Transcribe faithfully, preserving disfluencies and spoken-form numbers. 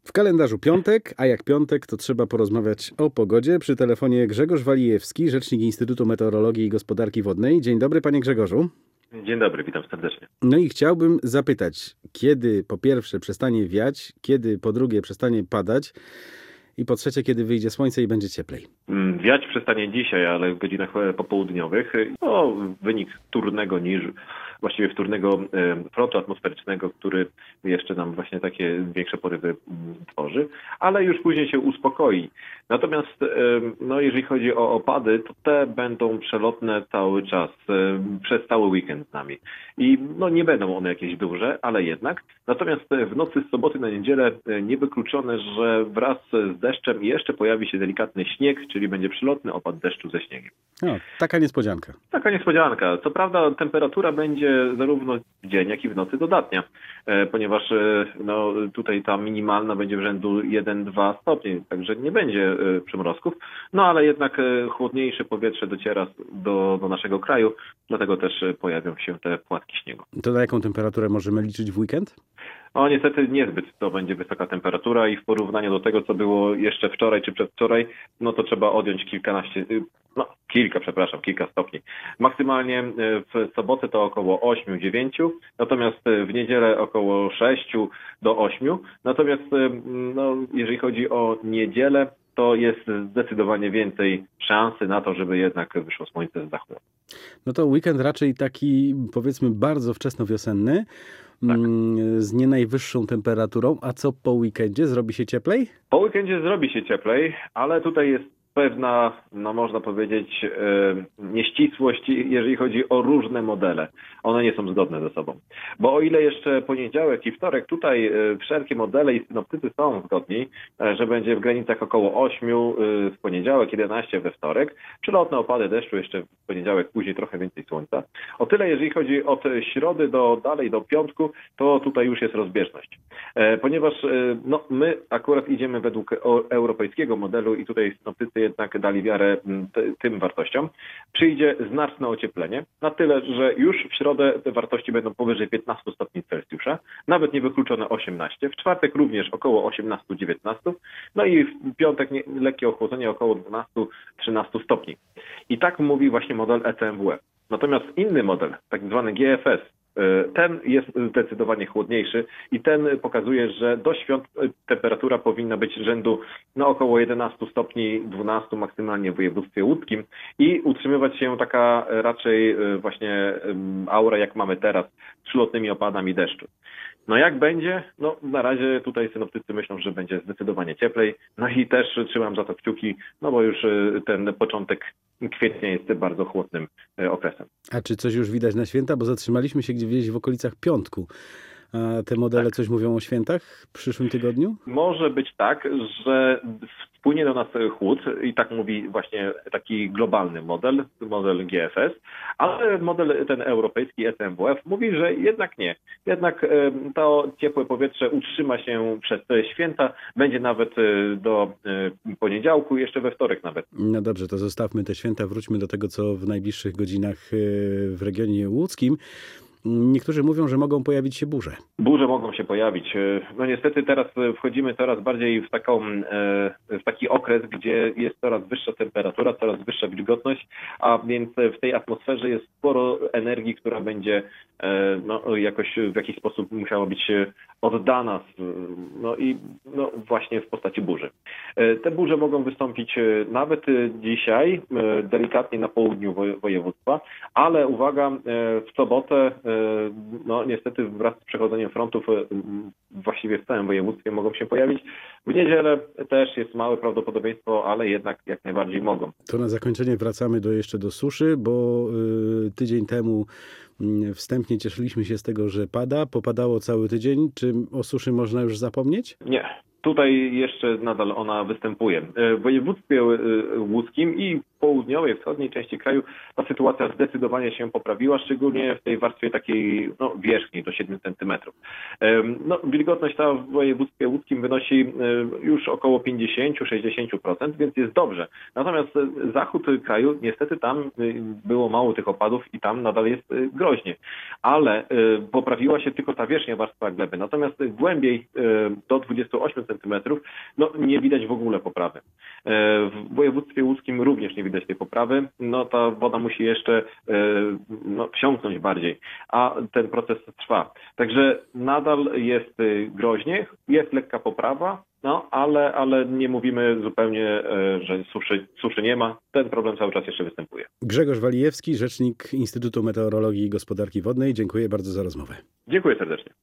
W kalendarzu piątek, a jak piątek, to trzeba porozmawiać o pogodzie. Przy telefonie Grzegorz Walijewski, rzecznik Instytutu Meteorologii i Gospodarki Wodnej. Dzień dobry, panie Grzegorzu. Dzień dobry, witam serdecznie. No i chciałbym zapytać, kiedy po pierwsze przestanie wiać, kiedy po drugie przestanie padać i po trzecie, kiedy wyjdzie słońce i będzie cieplej. Wiać przestanie dzisiaj, ale w godzinach popołudniowych. To wynik wtórnego niż właściwie wtórnego frontu atmosferycznego, który jeszcze nam właśnie takie większe porywy tworzy, ale już później się uspokoi. Natomiast no, jeżeli chodzi o opady, to te będą przelotne cały czas, przez cały weekend z nami. I no, nie będą one jakieś duże, ale jednak. Natomiast w nocy z soboty na niedzielę niewykluczone, że wraz z deszczem jeszcze pojawi się delikatny śnieg, czyli będzie przelotny opad deszczu ze śniegiem. No, taka niespodzianka. Taka niespodzianka. Co prawda temperatura będzie zarówno w dzień, jak i w nocy dodatnia, ponieważ no, tutaj ta minimalna będzie w rzędu jeden do dwóch stopni, także nie będzie przymrozków, no ale jednak chłodniejsze powietrze dociera do, do naszego kraju, dlatego też pojawią się te płatki śniegu. To na jaką temperaturę możemy liczyć w weekend? No niestety niezbyt to będzie wysoka temperatura i w porównaniu do tego, co było jeszcze wczoraj czy przedwczoraj, no to trzeba odjąć kilkanaście, no kilka, przepraszam, kilka stopni. Maksymalnie w sobotę to około osiem do dziewięciu, natomiast w niedzielę około sześć do ośmiu. Natomiast no, jeżeli chodzi o niedzielę, to jest zdecydowanie więcej szansy na to, żeby jednak wyszło słońce z zachodu. No to weekend raczej taki, powiedzmy, bardzo wczesnowiosenny, tak, z nie najwyższą temperaturą. A co po weekendzie? Zrobi się cieplej? Po weekendzie zrobi się cieplej, ale tutaj jest pewna, no można powiedzieć, e, nieścisłość, jeżeli chodzi o różne modele. One nie są zgodne ze sobą. Bo o ile jeszcze poniedziałek i wtorek, tutaj e, wszelkie modele i synoptycy są zgodni, e, że będzie w granicach około ośmiu e, w poniedziałek, jedenaście we wtorek, przelotne opady deszczu jeszcze w poniedziałek, później trochę więcej słońca. O tyle, jeżeli chodzi od środy do dalej do piątku, to tutaj już jest rozbieżność. E, ponieważ e, no, my akurat idziemy według europejskiego modelu i tutaj synoptycy jednak dali wiarę t- tym wartościom, przyjdzie znaczne ocieplenie, na tyle, że już w środę te wartości będą powyżej piętnaście stopni Celsjusza, nawet niewykluczone osiemnaście, w czwartek również około osiemnaście do dziewiętnastu, no i w piątek nie, lekkie ochłodzenie około dwanaście do trzynastu stopni. I tak mówi właśnie model E C M W F. Natomiast inny model, tak zwany G F S, ten jest zdecydowanie chłodniejszy i ten pokazuje, że do świąt temperatura powinna być rzędu no, około jedenaście stopni, dwanaście maksymalnie w województwie łódzkim i utrzymywać się taka raczej właśnie aura, jak mamy teraz, z przylotnymi opadami deszczu. No jak będzie? No na razie tutaj synoptycy myślą, że będzie zdecydowanie cieplej. No i też trzymam za to kciuki, no bo już ten początek kwietnia jest bardzo chłodnym okresem. A czy coś już widać na święta? Bo zatrzymaliśmy się gdzieś w okolicach piątku. A te modele tak. Coś mówią o świętach w przyszłym tygodniu? Może być tak, że wpłynie do nas chłód i tak mówi właśnie taki globalny model, model G F S, ale model ten europejski E C M W F mówi, że jednak nie. Jednak to ciepłe powietrze utrzyma się przez te święta, będzie nawet do poniedziałku, jeszcze we wtorek nawet. No dobrze, to zostawmy te święta, wróćmy do tego, co w najbliższych godzinach w regionie łódzkim. Niektórzy mówią, że mogą pojawić się burze. Burze mogą się pojawić. No niestety teraz wchodzimy coraz bardziej w, taką, w taki okres, gdzie jest coraz wyższa temperatura, coraz wyższa wilgotność, a więc w tej atmosferze jest sporo energii, która będzie no, jakoś w jakiś sposób musiała być oddana, no i no, właśnie w postaci burzy. Te burze mogą wystąpić nawet dzisiaj, delikatnie na południu województwa, ale uwaga, w sobotę no niestety wraz z przechodzeniem frontów właściwie w całym województwie mogą się pojawić. W niedzielę też jest małe prawdopodobieństwo, ale jednak jak najbardziej mogą. To na zakończenie wracamy do, jeszcze do suszy, bo y, tydzień temu y, wstępnie cieszyliśmy się z tego, że pada. Popadało cały tydzień. Czy o suszy można już zapomnieć? Nie. Tutaj jeszcze nadal ona występuje. W województwie łódzkim i południowej, wschodniej części kraju ta sytuacja zdecydowanie się poprawiła, szczególnie w tej warstwie takiej no, wierzchniej do siedmiu centymetrów. No, wilgotność ta w województwie łódzkim wynosi już około pięćdziesiąt do sześćdziesięciu procent, więc jest dobrze. Natomiast zachód kraju, niestety tam było mało tych opadów i tam nadal jest groźnie. Ale poprawiła się tylko ta wierzchnia warstwa gleby. Natomiast głębiej do dwudziestu ośmiu centymetrów no, nie widać w ogóle poprawy. W województwie łódzkim również nie widać tej poprawy. No, ta woda musi jeszcze no, wsiąknąć bardziej, a ten proces trwa. Także nadal jest groźnie, jest lekka poprawa, no, ale, ale nie mówimy zupełnie, że suszy, suszy nie ma. Ten problem cały czas jeszcze występuje. Grzegorz Walijewski, rzecznik Instytutu Meteorologii i Gospodarki Wodnej. Dziękuję bardzo za rozmowę. Dziękuję serdecznie.